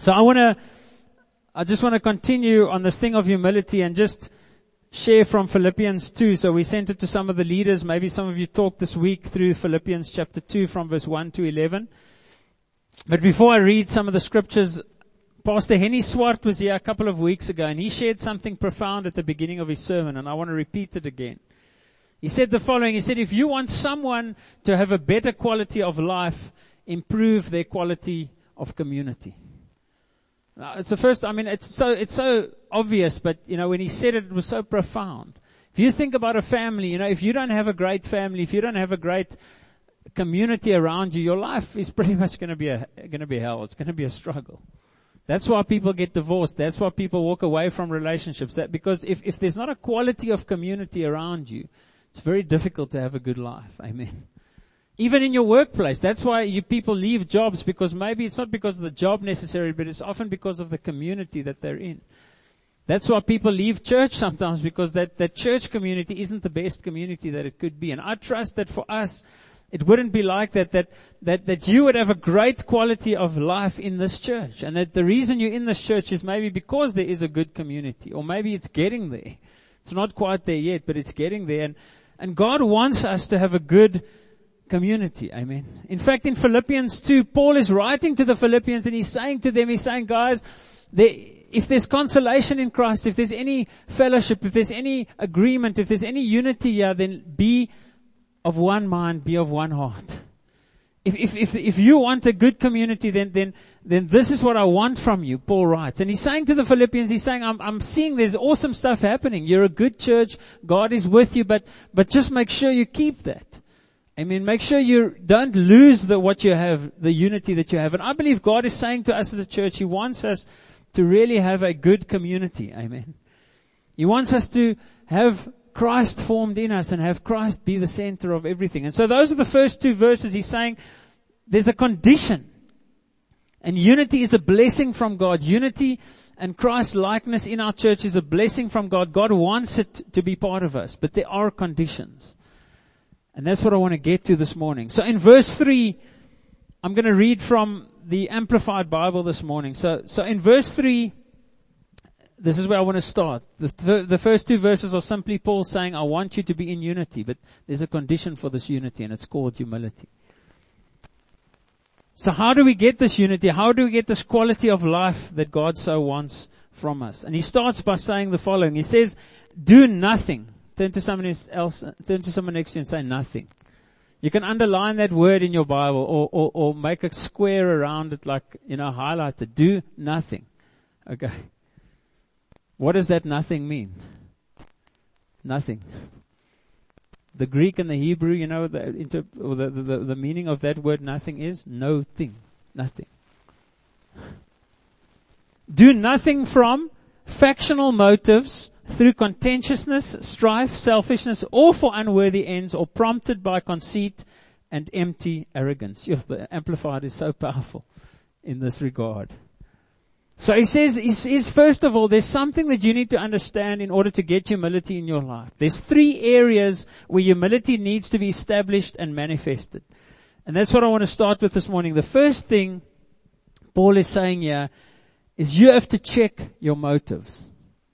So I just want to continue on this thing of humility and just share from Philippians 2. So we sent it to some of the leaders. Maybe some of you talked this week through Philippians chapter 2 from verse 1 to 11. But before I read some of the scriptures, Pastor Henny Swart was here a couple of weeks ago, and he shared something profound at the beginning of his sermon, and I want to repeat it again. He said the following. He said, if you want someone to have a better quality of life, improve their quality of community. Now, it's so obvious, but when he said it, it was so profound. If you think about a family, if you don't have a great family, if you don't have a great community around you, your life is pretty much going to be hell. It's going to be a struggle. That's why people get divorced. That's why people walk away from relationships. Because if there's not a quality of community around you, it's very difficult to have a good life. Amen. Even in your workplace, that's why people leave jobs, because maybe it's not because of the job necessarily, but it's often because of the community that they're in. That's why people leave church sometimes, because that church community isn't the best community that it could be. And I trust that for us, it wouldn't be like that you would have a great quality of life in this church. And that the reason you're in this church is maybe because there is a good community, or maybe it's getting there. It's not quite there yet, but it's getting there. And God wants us to have a good community. Amen. In fact, in Philippians 2, Paul is writing to the Philippians, and he's saying to them, guys, if there's consolation in Christ, if there's any fellowship, if there's any agreement, if there's any unity here, then be of one mind, be of one heart. If you want a good community, then this is what I want from you, Paul writes. And he's saying to the Philippians, I'm seeing there's awesome stuff happening. You're a good church. God is with you, but just make sure you keep that. Make sure you don't lose what you have, the unity that you have. And I believe God is saying to us as a church, He wants us to really have a good community. Amen. He wants us to have Christ formed in us and have Christ be the center of everything. And so those are the first two verses. He's saying there's a condition. And unity is a blessing from God. Unity and Christ likeness in our church is a blessing from God. God wants it to be part of us, but there are conditions. And that's what I want to get to this morning. So in verse 3, I'm going to read from the Amplified Bible this morning. So in verse 3, this is where I want to start. The first two verses are simply Paul saying, I want you to be in unity, but there's a condition for this unity, and it's called humility. So how do we get this unity? How do we get this quality of life that God so wants from us? And he starts by saying the following. He says, do nothing. Turn to someone next to you and say nothing. You can underline that word in your Bible or make a square around it, like, highlight it. Do nothing. Okay. What does that nothing mean? Nothing. The Greek and the Hebrew, the meaning of that word nothing is no thing. Nothing. Do nothing from factional motives, through contentiousness, strife, selfishness, or for unworthy ends, or prompted by conceit and empty arrogance. The Amplified is so powerful in this regard. So he says, first of all, there's something that you need to understand in order to get humility in your life. There's 3 areas where humility needs to be established and manifested. And that's what I want to start with this morning. The first thing Paul is saying here is you have to check your motives.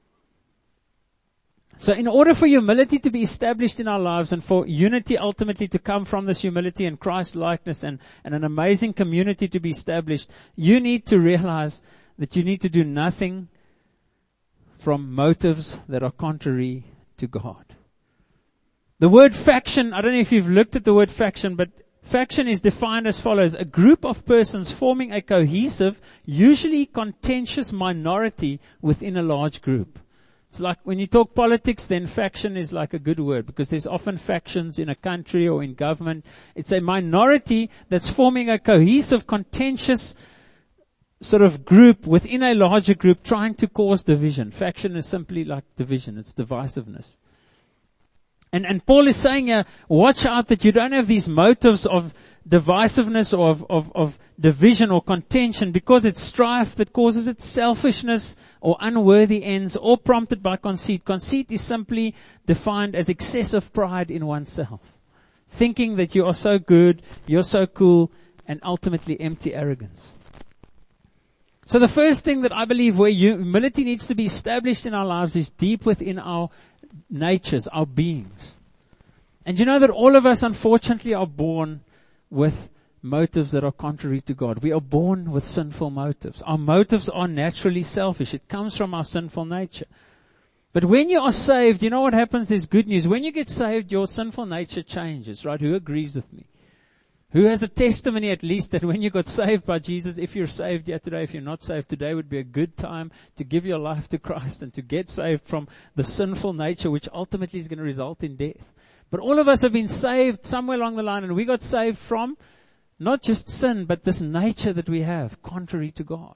So in order for humility to be established in our lives and for unity ultimately to come from this humility and Christ likeness and an amazing community to be established, you need to realize that you need to do nothing from motives that are contrary to God. The word faction, I don't know if you've looked at the word faction, but faction is defined as follows: a group of persons forming a cohesive, usually contentious minority within a large group. It's like when you talk politics, then faction is like a good word, because there's often factions in a country or in government. It's a minority that's forming a cohesive, contentious sort of group within a larger group trying to cause division. Faction is simply like division. It's divisiveness. And Paul is saying here, watch out that you don't have these motives of divisiveness or of division or contention, because it's strife that causes it, selfishness or unworthy ends, or prompted by conceit. Conceit is simply defined as excessive pride in oneself. Thinking that you are so good, you're so cool, and ultimately empty arrogance. So the first thing that I believe where humility needs to be established in our lives is deep within our natures, our beings. And you know that all of us, unfortunately, are born with motives that are contrary to God. We are born with sinful motives. Our motives are naturally selfish. It comes from our sinful nature. But when you are saved, you know what happens? There's good news. When you get saved, your sinful nature changes, right? Who agrees with me? Who has a testimony at least that when you got saved by Jesus, if you're saved yet today, if you're not saved today, would be a good time to give your life to Christ and to get saved from the sinful nature, which ultimately is going to result in death. But all of us have been saved somewhere along the line, and we got saved from not just sin, but this nature that we have, contrary to God.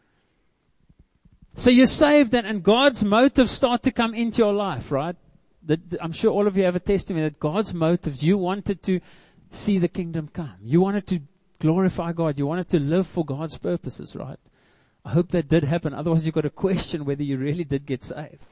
So you're saved, and God's motives start to come into your life, right? I'm sure all of you have a testimony that God's motives, you wanted to see the kingdom come. You wanted to glorify God. You wanted to live for God's purposes, right? I hope that did happen. Otherwise you've got to question whether you really did get saved.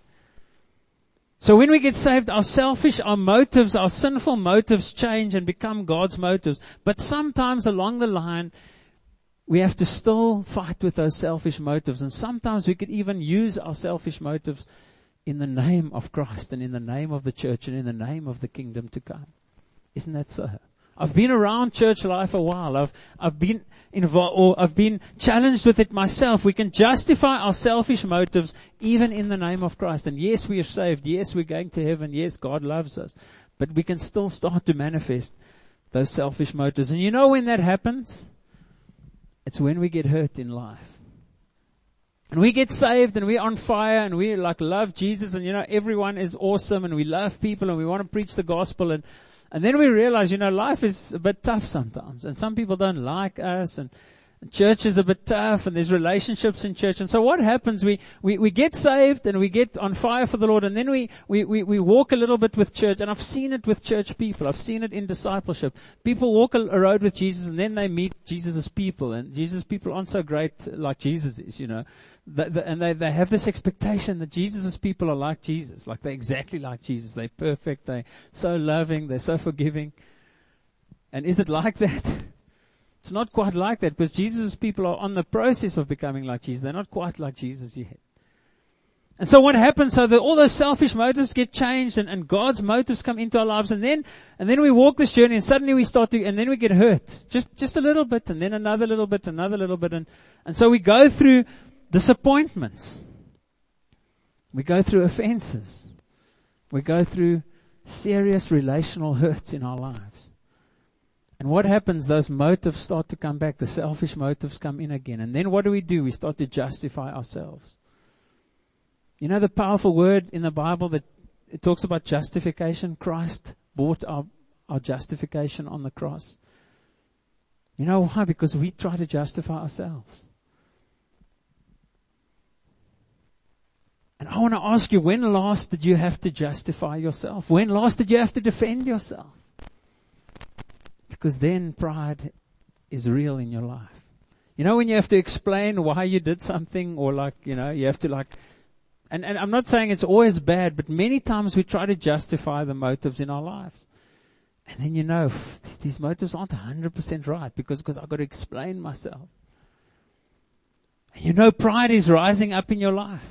So when we get saved, our motives, our sinful motives change and become God's motives. But sometimes along the line, we have to still fight with those selfish motives. And sometimes we could even use our selfish motives in the name of Christ and in the name of the church and in the name of the kingdom to come. Isn't that so? I've been around church life a while. I've been involved, or I've been challenged with it myself. We can justify our selfish motives even in the name of Christ. And yes, we are saved. Yes, we're going to heaven. Yes, God loves us. But we can still start to manifest those selfish motives. And you know when that happens? It's when we get hurt in life. And we get saved and we're on fire and we love Jesus and everyone is awesome and we love people and we want to preach the gospel and then we realize, life is a bit tough sometimes. And some people don't like us and church is a bit tough and there's relationships in church. And so what happens? We get saved and we get on fire for the Lord and then we walk a little bit with church. And I've seen it with church people. I've seen it in discipleship. People walk a road with Jesus and then they meet Jesus' people. And Jesus' people aren't so great like Jesus is, And they have this expectation that Jesus' people are like Jesus. Like they're exactly like Jesus. They're perfect. They're so loving. They're so forgiving. And is it like that? It's not quite like that because Jesus' people are on the process of becoming like Jesus. They're not quite like Jesus yet. And so what happens? So that all those selfish motives get changed and God's motives come into our lives and then we walk this journey and suddenly we start to, and then we get hurt. Just a little bit and then another little bit, another little bit. And so we go through disappointments. We go through offenses. We go through serious relational hurts in our lives. And what happens? Those motives start to come back. The selfish motives come in again. And then what do? We start to justify ourselves. The powerful word in the Bible that it talks about justification. Christ bought our justification on the cross. You know why? Because we try to justify ourselves. And I want to ask you, when last did you have to justify yourself? When last did you have to defend yourself? Because then pride is real in your life. When you have to explain why you did something or you have to and I'm not saying it's always bad, but many times we try to justify the motives in our lives. And then these motives aren't 100% right because I've got to explain myself. And pride is rising up in your life.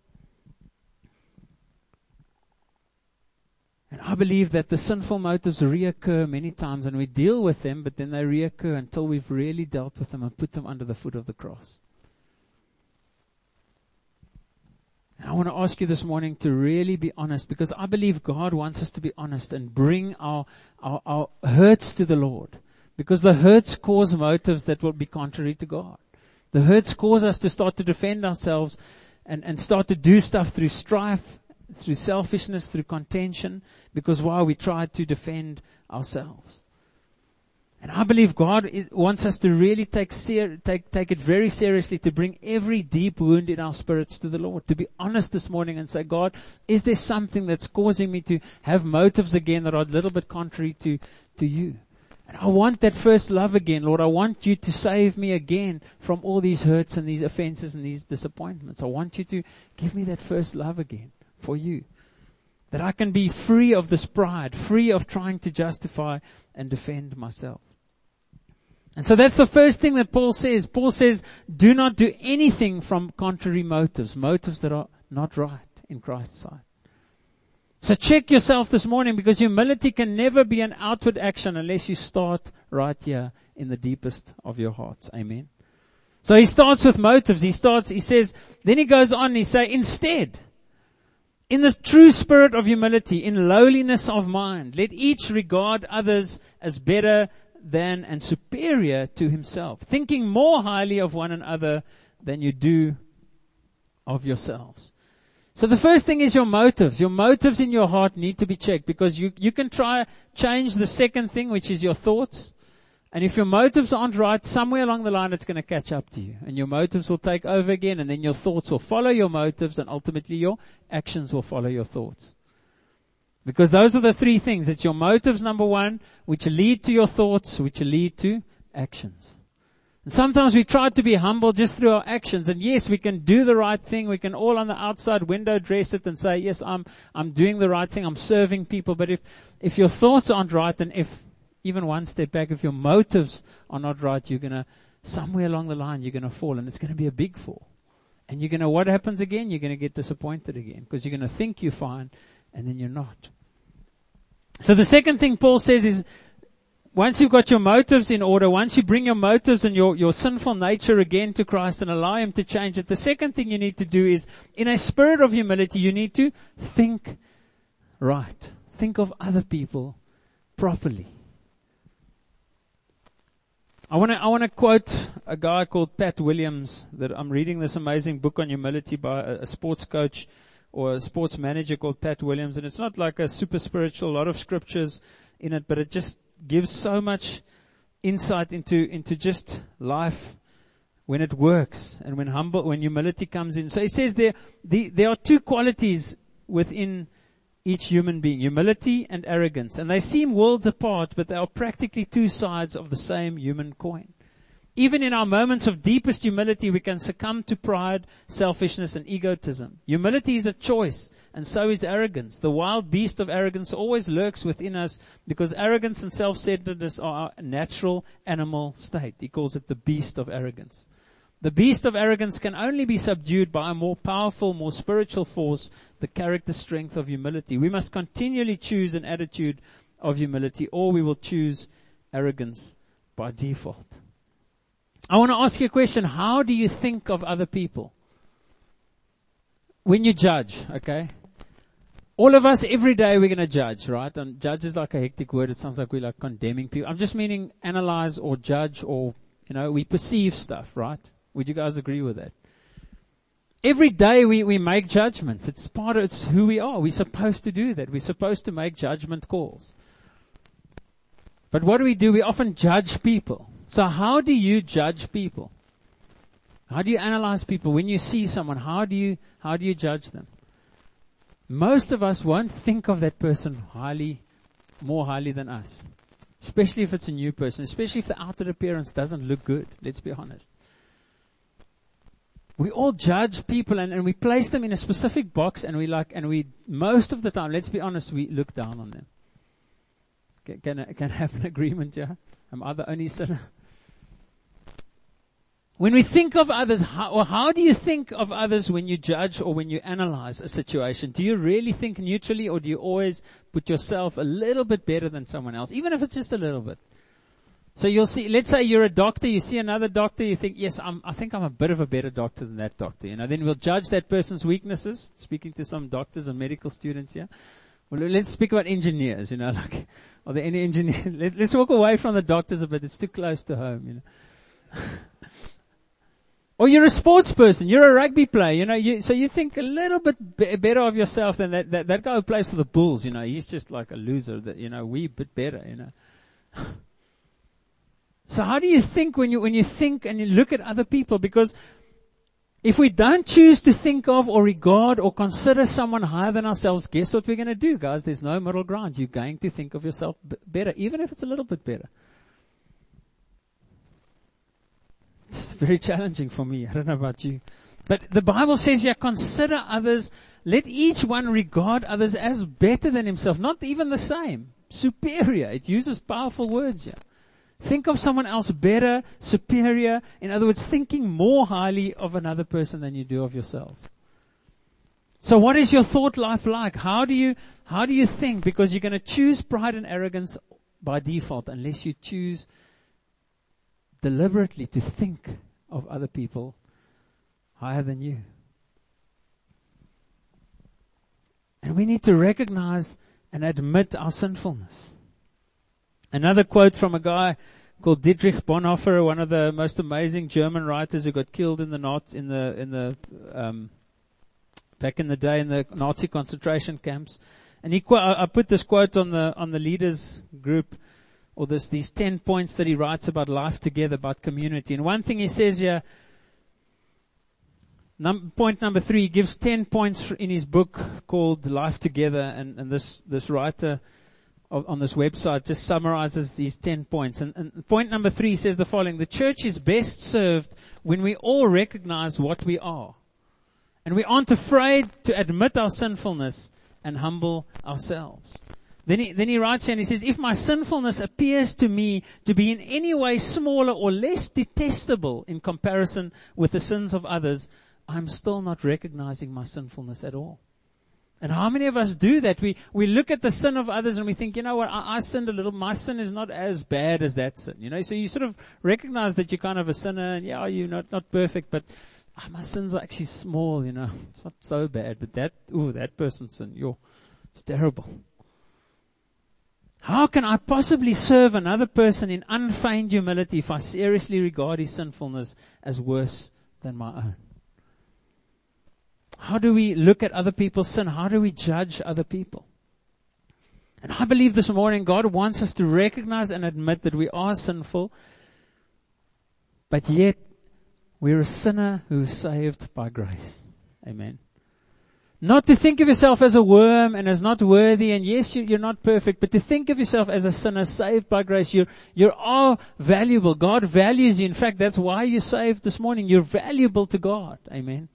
And I believe that the sinful motives reoccur many times and we deal with them, but then they reoccur until we've really dealt with them and put them under the foot of the cross. And I want to ask you this morning to really be honest, because I believe God wants us to be honest and bring our hurts to the Lord. Because the hurts cause motives that will be contrary to God. The hurts cause us to start to defend ourselves and start to do stuff through strife, through selfishness, through contention, because we try to defend ourselves. And I believe God wants us to really take it very seriously, to bring every deep wound in our spirits to the Lord, to be honest this morning and say, God, is there something that's causing me to have motives again that are a little bit contrary to you? And I want that first love again, Lord. I want you to save me again from all these hurts and these offenses and these disappointments. I want you to give me that first love again for you. That I can be free of this pride, free of trying to justify and defend myself. And so that's the first thing that Paul says. Paul says, do not do anything from contrary motives, motives that are not right in Christ's sight. So check yourself this morning, because humility can never be an outward action unless you start right here in the deepest of your hearts. Amen. So he starts with motives. He says, then he goes on, he says, instead, in the true spirit of humility, in lowliness of mind, let each regard others as better than and superior to himself, thinking more highly of one another than you do of yourselves. So the first thing is your motives. Your motives in your heart need to be checked, because you can try change the second thing, which is your thoughts. And if your motives aren't right, somewhere along the line it's going to catch up to you. And your motives will take over again, and then your thoughts will follow your motives, and ultimately your actions will follow your thoughts. Because those are the three things. It's your motives, number one, which lead to your thoughts, which lead to actions. And sometimes we try to be humble just through our actions. And yes, we can do the right thing. We can all on the outside window dress it and say, yes, I'm doing the right thing. I'm serving people. But if your thoughts aren't right, and if even one step back, if your motives are not right, you're going to, somewhere along the line, you're going to fall, and it's going to be a big fall. And you're going to, what happens again? You're going to get disappointed again, because you're going to think you're fine, and then you're not. So the second thing Paul says is, once you've got your motives in order, once you bring your motives and your sinful nature again to Christ and allow Him to change it, the second thing you need to do is, in a spirit of humility, you need to think right. Think of other people properly. I want to quote a guy called Pat Williams, that I'm reading this amazing book on humility by a sports coach or a sports manager called Pat Williams. And it's not like a super spiritual, a lot of scriptures in it, but it just gives so much insight into just life when it works and when humility comes in. So he says there are two qualities within each human being, humility and arrogance. And they seem worlds apart, but they are practically two sides of the same human coin. Even in our moments of deepest humility, we can succumb to pride, selfishness, and egotism. Humility is a choice, and so is arrogance. The wild beast of arrogance always lurks within us, because arrogance and self-centeredness are our natural animal state. He calls it the beast of arrogance. The beast of arrogance can only be subdued by a more powerful, more spiritual force, the character strength of humility. We must continually choose an attitude of humility, or we will choose arrogance by default. I want to ask you a question. How do you think of other people? When you judge, okay? All of us, every day we're going to judge, right? And judge is like a hectic word. It sounds like we're like condemning people. I'm just meaning analyze or judge, or, we perceive stuff, right? Would you guys agree with that? Every day we make judgments. It's who we are. We're supposed to do that. We're supposed to make judgment calls. But what do? We often judge people. So how do you judge people? How do you analyze people? When you see someone, how do you judge them? Most of us won't think of that person more highly than us. Especially if it's a new person. Especially if the outer appearance doesn't look good. Let's be honest. We all judge people and we place them in a specific box, and we most of the time, let's be honest, we look down on them. Can I have an agreement here? Am I the only sinner? When we think of others, how do you think of others when you judge or when you analyze a situation? Do you really think neutrally, or do you always put yourself a little bit better than someone else, even if it's just a little bit? So you'll see, let's say you're a doctor, you see another doctor, you think, yes, I think I'm a bit of a better doctor than that doctor. Then we'll judge that person's weaknesses. Speaking to some doctors and medical students here. Well, let's speak about engineers, are there any engineers? Let's walk away from the doctors a bit. It's too close to home, Or you're a sports person, you're a rugby player, so you think a little bit better of yourself than that guy who plays for the Bulls, he's just like a loser, we a bit better, So how do you think when you think and you look at other people? Because if we don't choose to think of or regard or consider someone higher than ourselves, guess what we're going to do, guys? There's no middle ground. You're going to think of yourself better, even if it's a little bit better. It's very challenging for me. I don't know about you. But the Bible says, consider others. Let each one regard others as better than himself. Not even the same. Superior. It uses powerful words here. Think of someone else better, superior. In other words, thinking more highly of another person than you do of yourselves. So what is your thought life like? How do you think? Because you're going to choose pride and arrogance by default unless you choose deliberately to think of other people higher than you. And we need to recognize and admit our sinfulness. Another quote from a guy called Dietrich Bonhoeffer, one of the most amazing German writers who got killed in the back in the day in the Nazi concentration camps. And I put this quote on the leaders group, or these 10 points that he writes about life together, about community. And one thing he says here, point number 3, he gives 10 points in his book called Life Together, and this writer on this website just summarizes these 10 points. And point number 3 says the following: the church is best served when we all recognize what we are. And we aren't afraid to admit our sinfulness and humble ourselves. Then he writes here and he says, if my sinfulness appears to me to be in any way smaller or less detestable in comparison with the sins of others, I'm still not recognizing my sinfulness at all. And how many of us do that? We look at the sin of others and we think, you know what, I sinned a little. My sin is not as bad as that sin. You know, so you sort of recognize that you're kind of a sinner, and yeah, you're not perfect, but my sins are actually small, you know. It's not so bad, but that person's sin, it's terrible. How can I possibly serve another person in unfeigned humility if I seriously regard his sinfulness as worse than my own? How do we look at other people's sin? How do we judge other people? And I believe this morning God wants us to recognize and admit that we are sinful, but yet we're a sinner who is saved by grace. Amen. Not to think of yourself as a worm and as not worthy, and yes, you're not perfect, but to think of yourself as a sinner saved by grace. You are valuable. God values you. In fact, that's why you're saved this morning. You're valuable to God. Amen.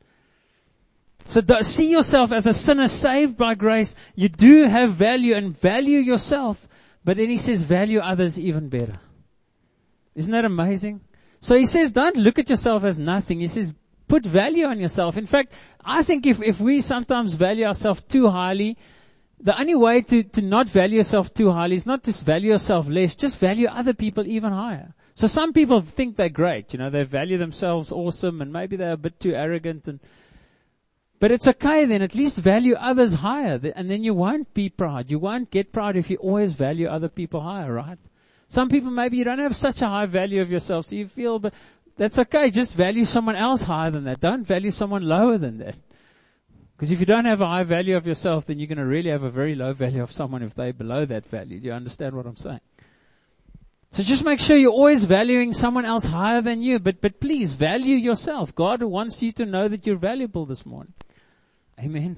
So see yourself as a sinner saved by grace. You do have value, and value yourself. But then he says value others even better. Isn't that amazing? So he says don't look at yourself as nothing. He says put value on yourself. In fact, I think if we sometimes value ourselves too highly, the only way to not value yourself too highly is not to value yourself less, just value other people even higher. So some people think they're great, you know, they value themselves awesome, and maybe they're a bit too arrogant, but it's okay then, at least value others higher, and then you won't be proud. You won't get proud if you always value other people higher, right? Some people, maybe you don't have such a high value of yourself, so you feel, but that's okay. Just value someone else higher than that. Don't value someone lower than that. Because if you don't have a high value of yourself, then you're going to really have a very low value of someone if they're below that value. Do you understand what I'm saying? So just make sure you're always valuing someone else higher than you, but please value yourself. God wants you to know that you're valuable this morning. Amen.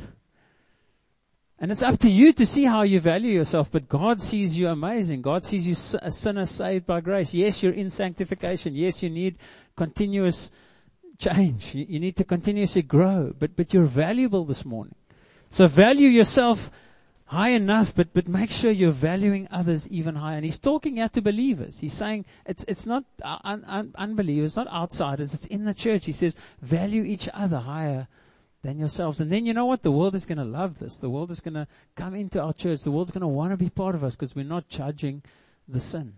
And it's up to you to see how you value yourself, but God sees you amazing. God sees you a sinner saved by grace. Yes, you're in sanctification. Yes, you need continuous change. You need to continuously grow, but you're valuable this morning. So value yourself high enough, but make sure you're valuing others even higher. And he's talking out to believers. He's saying it's not unbelievers, not outsiders. It's in the church. He says value each other higher than yourselves. And then you know what? The world is going to love this. The world is going to come into our church. The world's going to want to be part of us because we're not judging the sinner.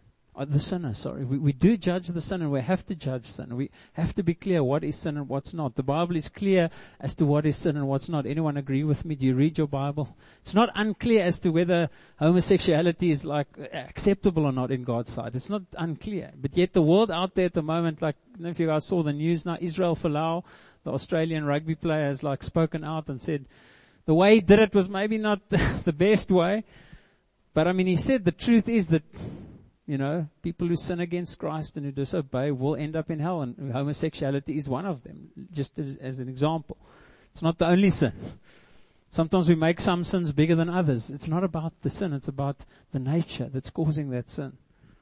We do judge the sin, and we have to judge sin. We have to be clear what is sin and what's not. The Bible is clear as to what is sin and what's not. Anyone agree with me? Do you read your Bible? It's not unclear as to whether homosexuality is like acceptable or not in God's sight. It's not unclear. But yet the world out there at the moment, like, I don't know if you guys saw the news now, Israel Folau, the Australian rugby player, has like spoken out and said the way he did it was maybe not the best way. But I mean, he said the truth is that, you know, people who sin against Christ and who disobey will end up in hell, and homosexuality is one of them, just as an example. It's not the only sin. Sometimes we make some sins bigger than others. It's not about the sin, it's about the nature that's causing that sin.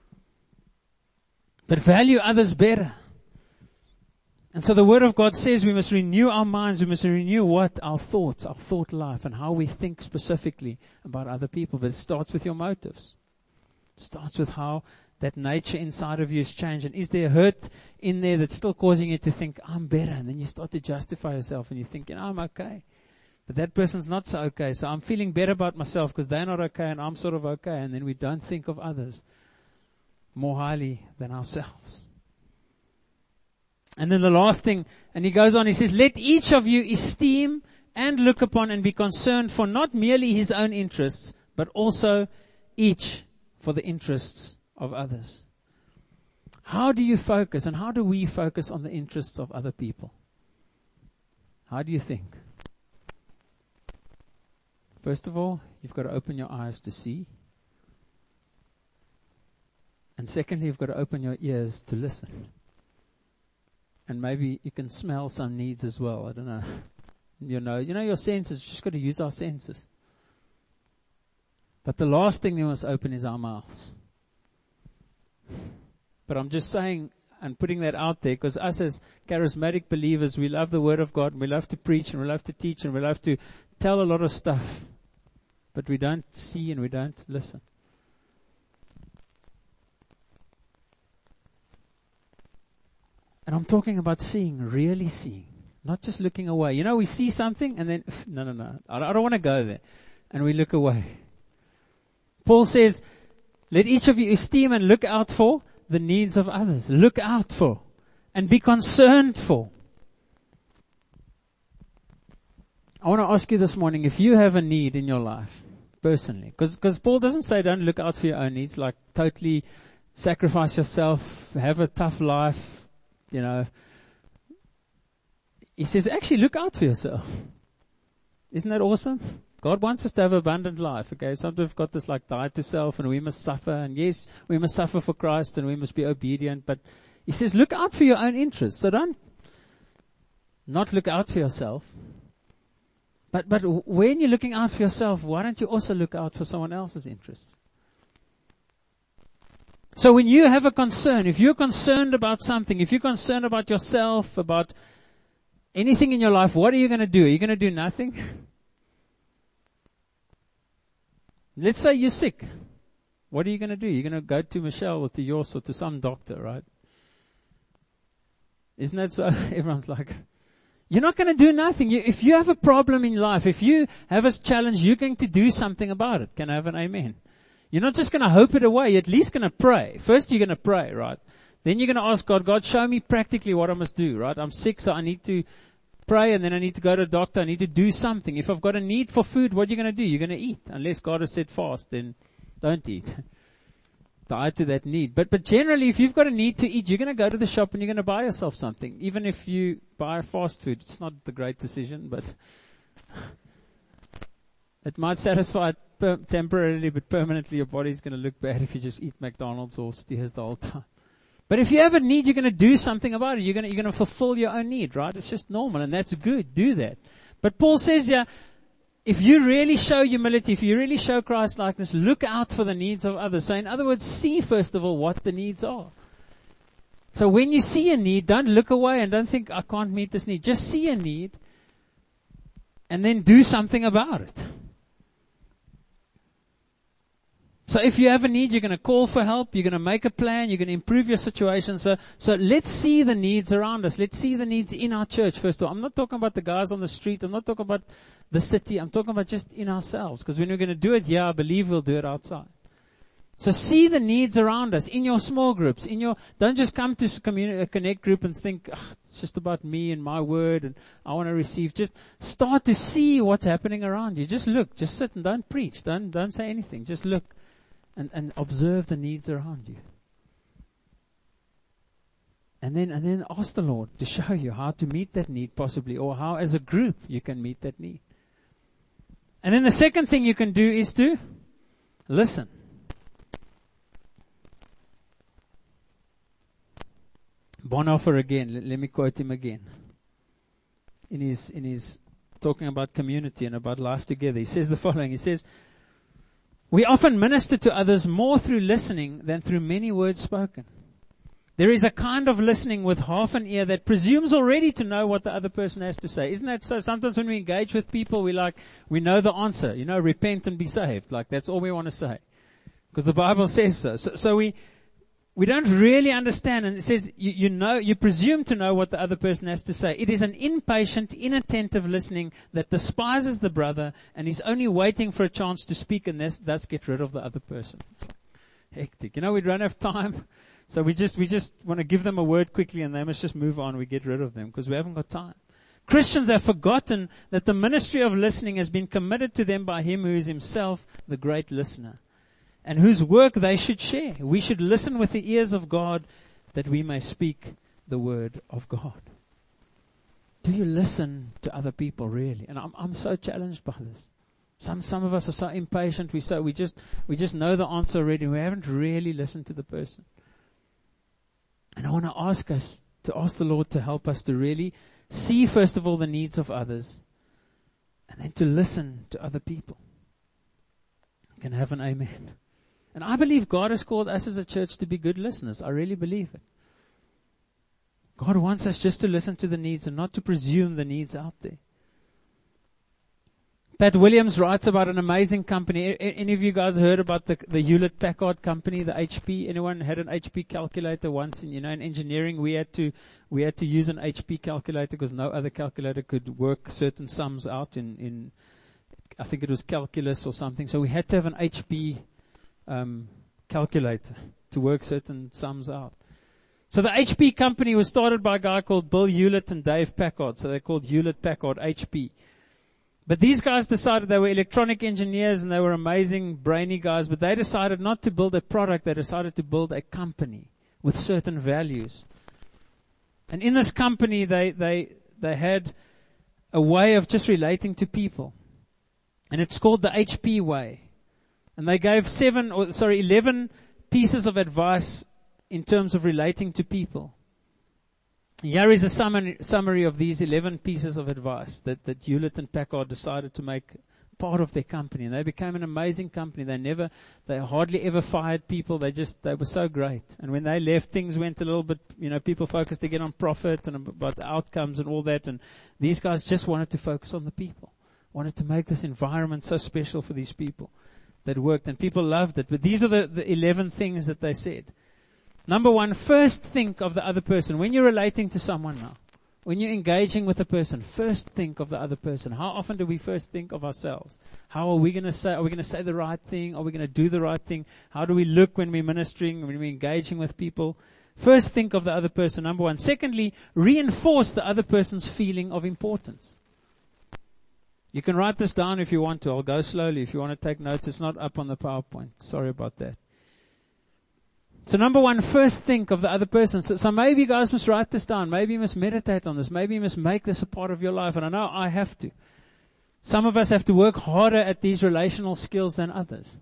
But value others better. And so the Word of God says we must renew our minds, we must renew what? Our thoughts, our thought life, and how we think specifically about other people. But it starts with your motives. It starts with how that nature inside of you has changed? And is there hurt in there that's still causing you to think, I'm better? And then you start to justify yourself and you think, I'm okay. But that person's not so okay. So I'm feeling better about myself because they're not okay and I'm sort of okay. And then we don't think of others more highly than ourselves. And then the last thing, and he goes on, he says, let each of you esteem and look upon and be concerned for not merely his own interests, but also each for the interests of others. How do you focus and how do we focus on the interests of other people? How do you think? First of all, you've got to open your eyes to see. And secondly, you've got to open your ears to listen. And maybe you can smell some needs as well. I don't know. You know your senses. You just got to use our senses. But the last thing we must open is our mouths. But I'm just saying and putting that out there because us as charismatic believers, we love the Word of God and we love to preach and we love to teach and we love to tell a lot of stuff. But we don't see and we don't listen. And I'm talking about seeing, really seeing. Not just looking away. We see something and then, no. I don't want to go there. And we look away. Paul says, let each of you esteem and look out for the needs of others. Look out for and be concerned for. I want to ask you this morning, if you have a need in your life, personally, because Paul doesn't say don't look out for your own needs, like totally sacrifice yourself, have a tough life, He says, actually look out for yourself. Isn't that awesome? God wants us to have abundant life, okay? Sometimes we've got this like die to self and we must suffer. And yes, we must suffer for Christ and we must be obedient. But he says, look out for your own interests. So don't not look out for yourself. But when you're looking out for yourself, why don't you also look out for someone else's interests? So when you have a concern, if you're concerned about something, if you're concerned about yourself, about anything in your life, what are you going to do? Are you going to do nothing? Let's say you're sick. What are you going to do? You're going to go to Michelle or to yours or to some doctor, right? Isn't that so? Everyone's like, you're not going to do nothing. If you have a problem in life, if you have a challenge, you're going to do something about it. Can I have an amen? You're not just going to hope it away. You're at least going to pray. First, you're going to pray, right? Then you're going to ask God, show me practically what I must do, right? I'm sick, so I need to pray, and then I need to go to a doctor. I need to do something. If I've got a need for food, what are you going to do? You're going to eat. Unless God has said fast, then don't eat. Die to that need. But generally, if you've got a need to eat, you're going to go to the shop and you're going to buy yourself something. Even if you buy fast food, it's not the great decision, but it might satisfy temporarily, but permanently your body's going to look bad if you just eat McDonald's or Steers the whole time. But if you have a need, you're going to do something about it. You're going to fulfill your own need, right? It's just normal, and that's good. Do that. But Paul says here, if you really show humility, if you really show Christ-likeness, look out for the needs of others. So in other words, see first of all what the needs are. So when you see a need, don't look away and don't think, I can't meet this need. Just see a need and then do something about it. So if you have a need, you're going to call for help, you're going to make a plan, you're going to improve your situation. So let's see the needs around us. Let's see the needs in our church, first of all. I'm not talking about the guys on the street. I'm not talking about the city. I'm talking about just in ourselves. Because when we're going to do it here, I believe we'll do it outside. So see the needs around us in your small groups. Don't just come to a connect group and think, it's just about me and my word and I want to receive. Just start to see what's happening around you. Just look, just sit and don't preach. Don't say anything. Just look. And observe the needs around you. And then ask the Lord to show you how to meet that need possibly, or how as a group you can meet that need. And then the second thing you can do is to listen. Bonhoeffer again, let me quote him again. In his talking about community and about life together, he says the following, he says, we often minister to others more through listening than through many words spoken. There is a kind of listening with half an ear that presumes already to know what the other person has to say. Isn't that so? Sometimes when we engage with people, we know the answer. Repent and be saved. Like that's all we want to say. Because the Bible says so. So we we don't really understand. And it says, you presume to know what the other person has to say. It is an impatient, inattentive listening that despises the brother and is only waiting for a chance to speak and thus get rid of the other person. It's hectic. We don't have time. So we just want to give them a word quickly and they must just move on. We get rid of them because we haven't got time. Christians have forgotten that the ministry of listening has been committed to them by Him who is Himself the great listener, and whose work they should share. We should listen with the ears of God that we may speak the word of God. Do you listen to other people really? And I'm so challenged by this. Some of us are so impatient. We just know the answer already. We haven't really listened to the person. And I want to ask the Lord to help us to really see first of all the needs of others, and then to listen to other people. Can I have an amen? And I believe God has called us as a church to be good listeners. I really believe it. God wants us just to listen to the needs and not to presume the needs out there. Pat Williams writes about an amazing company. Any of you guys heard about the Hewlett-Packard company, the HP? Anyone had an HP calculator once? In engineering, we had to use an HP calculator because no other calculator could work certain sums out in I think it was calculus or something. So we had to have an HP calculator to work certain sums out. So the HP company was started by a guy called Bill Hewlett and Dave Packard. So they're called Hewlett-Packard HP. But these guys decided they were electronic engineers and they were amazing, brainy guys, but they decided not to build a product, they decided to build a company with certain values. And in this company, they had a way of just relating to people. And it's called the HP way. And they gave 11 pieces of advice in terms of relating to people. Here is a summary of these 11 pieces of advice that Hewlett and Packard decided to make part of their company. And they became an amazing company. They hardly ever fired people. They were so great. And when they left, things went a little bit, people focused again on profit and about the outcomes and all that. And these guys just wanted to focus on the people. Wanted to make this environment so special for these people that worked. And people loved it. But these are the 11 things that they said. Number one, first think of the other person. When you're relating to someone now, when you're engaging with a person, first think of the other person. How often do we first think of ourselves? How are we going to say? Are we going to say the right thing? Are we going to do the right thing? How do we look when we're ministering, when we're engaging with people? First think of the other person, number one. Secondly, reinforce the other person's feeling of importance. You can write this down if you want to. I'll go slowly. If you want to take notes, it's not up on the PowerPoint. Sorry about that. So number one, first think of the other person. So maybe you guys must write this down. Maybe you must meditate on this. Maybe you must make this a part of your life. And I know I have to. Some of us have to work harder at these relational skills than others.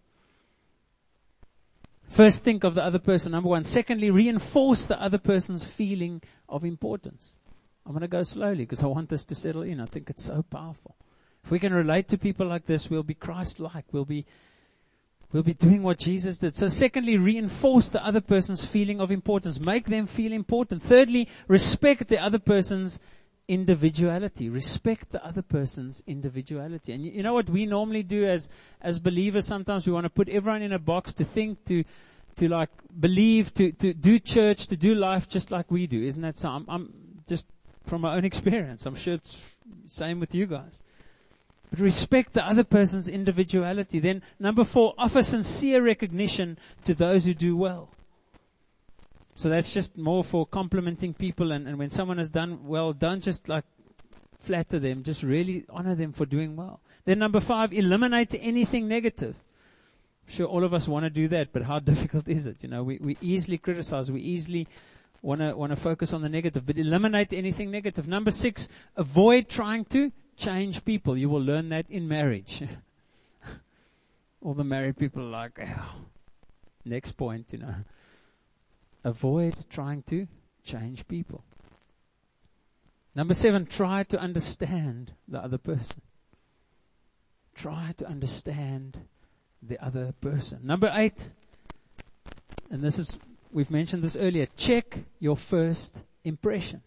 First think of the other person, number one. Secondly, reinforce the other person's feeling of importance. I'm going to go slowly because I want this to settle in. I think it's so powerful. If we can relate to people like this, we'll be Christ-like. We'll be doing what Jesus did. So secondly, reinforce the other person's feeling of importance. Make them feel important. Thirdly, respect the other person's individuality. Respect the other person's individuality. And you know what we normally do as believers? Sometimes we want to put everyone in a box to think, to like believe, to do church, to do life just like we do. Isn't that so? I'm just from my own experience. I'm sure it's the same with you guys. But respect the other person's individuality. Then, number 4, offer sincere recognition to those who do well. So that's just more for complimenting people. And when someone has done well, don't just like flatter them. Just really honor them for doing well. Then number 5, eliminate anything negative. I'm sure all of us want to do that, but how difficult is it? We easily criticize. We easily want to focus on the negative, but eliminate anything negative. Number 6, avoid trying to change people. You will learn that in marriage. All the married people are like, next point, Avoid trying to change people. Number 7, try to understand the other person. Try to understand the other person. Number 8, and we've mentioned this earlier, check your first impression.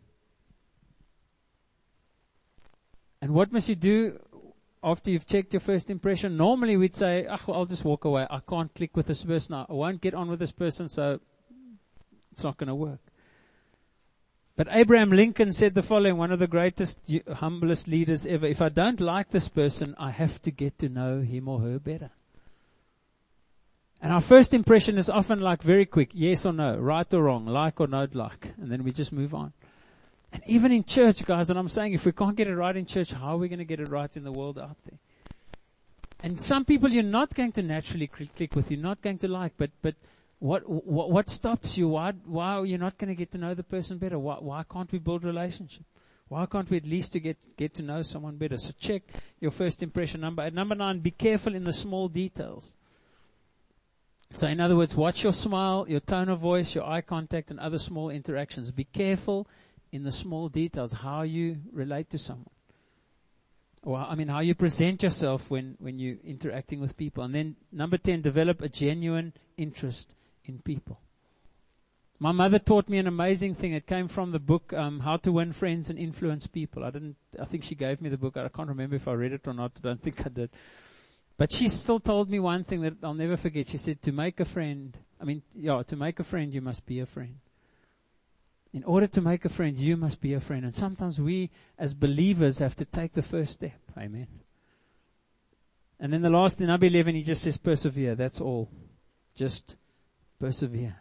And what must you do after you've checked your first impression? Normally we'd say, I'll just walk away. I can't click with this person. I won't get on with this person, so It's not going to work. But Abraham Lincoln said the following, one of the greatest, humblest leaders ever. If I don't like this person, I have to get to know him or her better. And our first impression is often like very quick, yes or no, right or wrong, like or not like. And then we just move on. And even in church, guys, and I'm saying if we can't get it right in church, how are we going to get it right in the world out there? And some people you're not going to naturally click with, you're not going to like, but what stops you? Why are you not going to get to know the person better? Why can't we build relationship? Why can't we at least get to know someone better? So check your first impression. Number 9, be careful in the small details. So in other words, watch your smile, your tone of voice, your eye contact, and other small interactions. Be careful in the small details, how you relate to someone. Or, how you present yourself when you're interacting with people. And then number 10, develop a genuine interest in people. My mother taught me an amazing thing. It came from the book, How to Win Friends and Influence People. I think she gave me the book. I can't remember if I read it or not. I don't think I did. But she still told me one thing that I'll never forget. She said, to make a friend, you must be a friend. In order to make a friend, you must be a friend. And sometimes we, as believers, have to take the first step. Amen. And then the last in Number 11, he just says, persevere. That's all. Just persevere.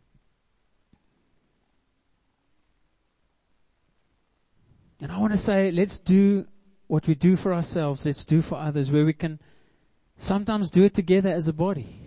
And I want to say, let's do what we do for ourselves. Let's do for others, where we can sometimes do it together as a body.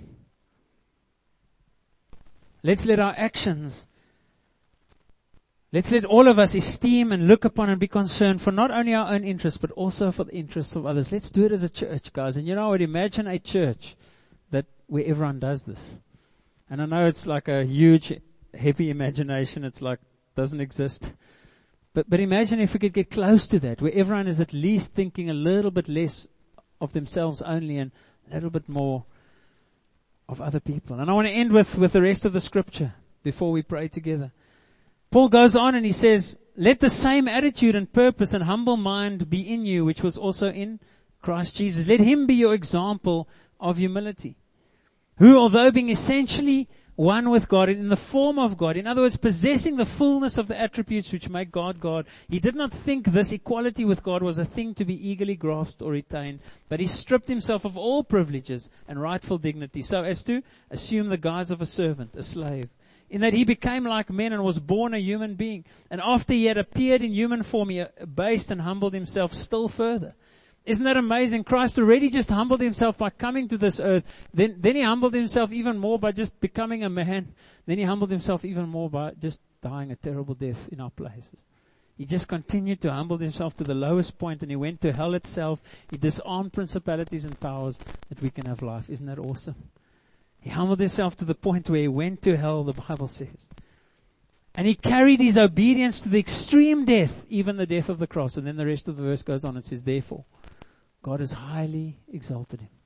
Let's let our actions, let's let all of us esteem and look upon and be concerned for not only our own interests, but also for the interests of others. Let's do it as a church, guys. And I would imagine a church where everyone does this. And I know it's like a huge, heavy imagination. It's like, doesn't exist. But imagine if we could get close to that, where everyone is at least thinking a little bit less of themselves only and a little bit more of other people. And I want to end with the rest of the scripture before we pray together. Paul goes on and he says, let the same attitude and purpose and humble mind be in you, which was also in Christ Jesus. Let him be your example of humility, who, although being essentially one with God, in the form of God, in other words, possessing the fullness of the attributes which make God God, he did not think this equality with God was a thing to be eagerly grasped or retained, but he stripped himself of all privileges and rightful dignity, so as to assume the guise of a servant, a slave, in that he became like men and was born a human being. And after he had appeared in human form, he abased and humbled himself still further. Isn't that amazing? Christ already just humbled himself by coming to this earth. Then he humbled himself even more by just becoming a man. Then he humbled himself even more by just dying a terrible death in our places. He just continued to humble himself to the lowest point, and he went to hell itself. He disarmed principalities and powers that we can have life. Isn't that awesome? He humbled himself to the point where he went to hell, the Bible says. And he carried his obedience to the extreme death, even the death of the cross. And then the rest of the verse goes on and says, therefore, God has highly exalted him.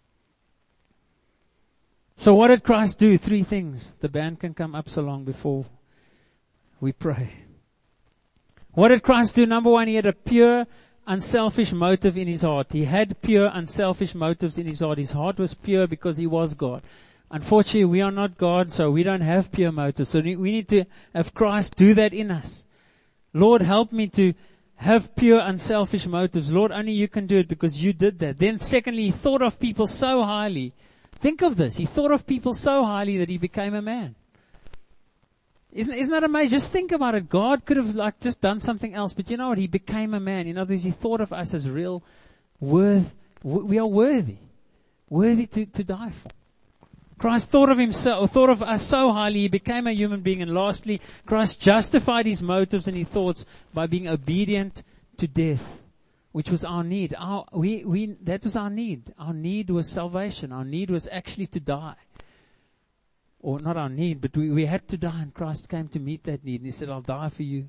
So what did Christ do? 3 things. The band can come up so long before we pray. What did Christ do? Number 1, he had a pure, unselfish motive in his heart. He had pure, unselfish motives in his heart. His heart was pure because he was God. Unfortunately, we are not God, so we don't have pure motives. So we need to have Christ do that in us. Lord, help me to have pure, unselfish motives. Lord, only you can do it because you did that. Then secondly, he thought of people so highly. Think of this. He thought of people so highly that he became a man. Isn't that amazing? Just think about it. God could have just done something else, but you know what? He became a man. In other words, he thought of us as real we are worthy to die for. Christ thought of us so highly, he became a human being. And lastly, Christ justified his motives and his thoughts by being obedient to death, which was our need. That was our need. Our need was salvation. Our need was actually to die. Or not our need, but we had to die, and Christ came to meet that need. And he said, I'll die for you.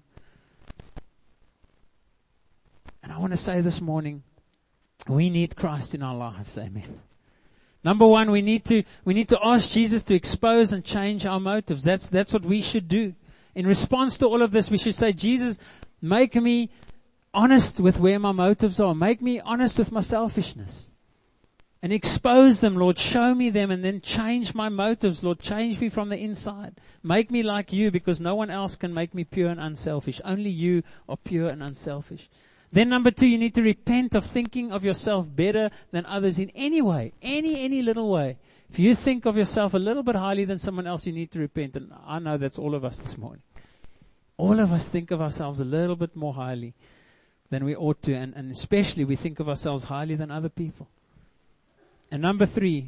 And I want to say this morning, we need Christ in our lives. Amen. Number 1, we need to ask Jesus to expose and change our motives. That's what we should do. In response to all of this, we should say, Jesus, make me honest with where my motives are. Make me honest with my selfishness. and expose them, Lord. Show me them and then change my motives, Lord. Change me from the inside. Make me like you, because no one else can make me pure and unselfish. Only you are pure and unselfish. Then number 2, you need to repent of thinking of yourself better than others in any way, any little way. If you think of yourself a little bit highly than someone else, you need to repent. And I know that's all of us this morning. All of us think of ourselves a little bit more highly than we ought to, and especially we think of ourselves highly than other people. And number 3,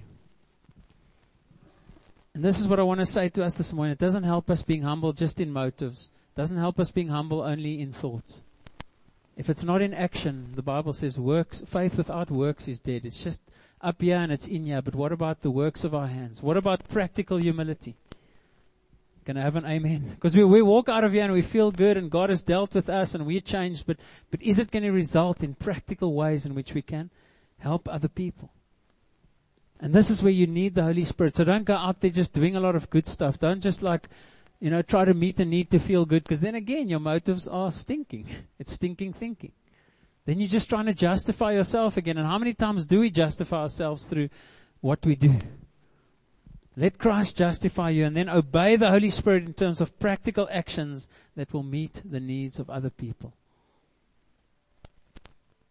and this is what I want to say to us this morning, it doesn't help us being humble just in motives. It doesn't help us being humble only in thoughts. If it's not in action, the Bible says faith without works is dead. It's just up here and it's in here, but what about the works of our hands? What about practical humility? Can I have an amen? Because we walk out of here and we feel good and God has dealt with us and we're changed, but is it going to result in practical ways in which we can help other people? And this is where you need the Holy Spirit. So don't go out there just doing a lot of good stuff. Don't just try to meet the need to feel good, because then again, your motives are stinking. It's stinking thinking. Then you're just trying to justify yourself again. And how many times do we justify ourselves through what we do? Let Christ justify you, and then obey the Holy Spirit in terms of practical actions that will meet the needs of other people.